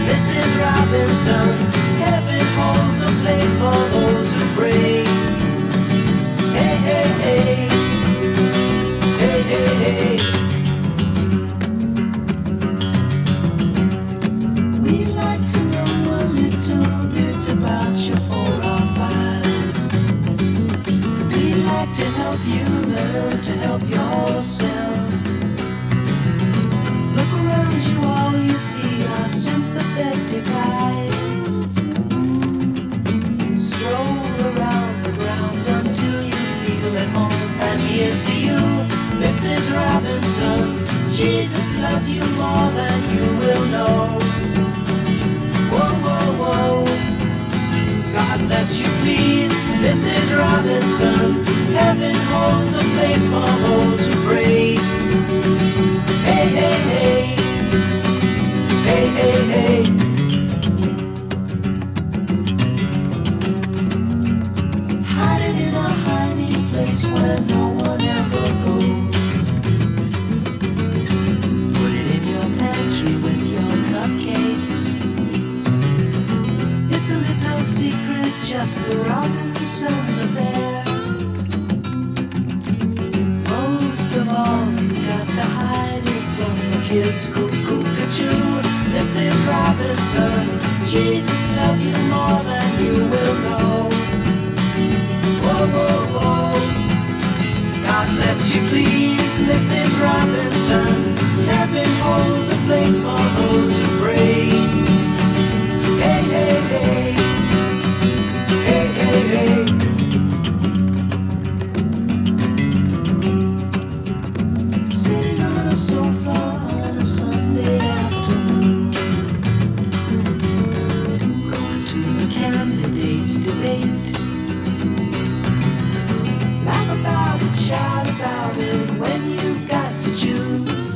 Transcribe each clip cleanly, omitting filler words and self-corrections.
Mrs. Robinson. Heaven holds a place for those who pray. Hey, hey, hey. Hey, hey, hey. We'd like to know a little bit about your forefathers. We'd like to help you learn to help yourself. Look around you, all you see are sympathetic eyes. Stroll around the grounds until you feel at home. And here's to you, Mrs. Robinson. Jesus loves you more than you will know. Whoa, whoa, whoa. God bless you, please, Mrs. Robinson. Heaven holds a place for those who pray. Hey, hey, hey. Hey, hey, hey. Hiding in a hiding place where no one ever goes. Put it in your pantry with your cupcakes. It's a little secret, just the Robinsons affair. Most of all, you got to hide it from the kids. Cuckoo-cuckoo, Mrs. Robinson. Jesus loves you more than you will know. Whoa, whoa, whoa. God bless you, please, Mrs. Robinson. Heaven holds a place for those who pray. Hey, hey, hey. Hey, hey, hey. Sitting on a sofa on a Sunday afternoon, going to the candidates' debate. Laugh about it, shout about it when you've got to choose.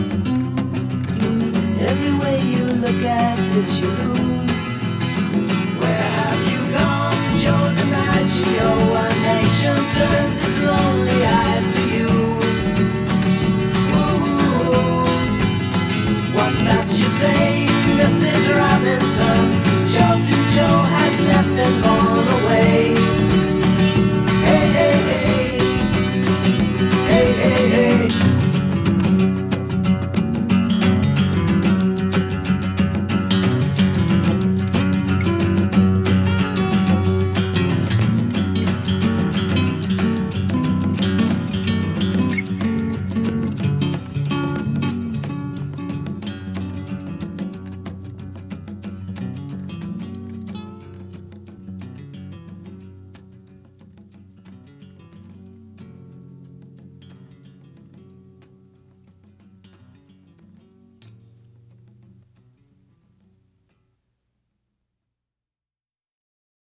Every way you look at it, you lose. Where have you gone, Joe DiMaggio? A nation turns its lonely eyes to you. Ooh, what's that you say, Mrs. Robinson?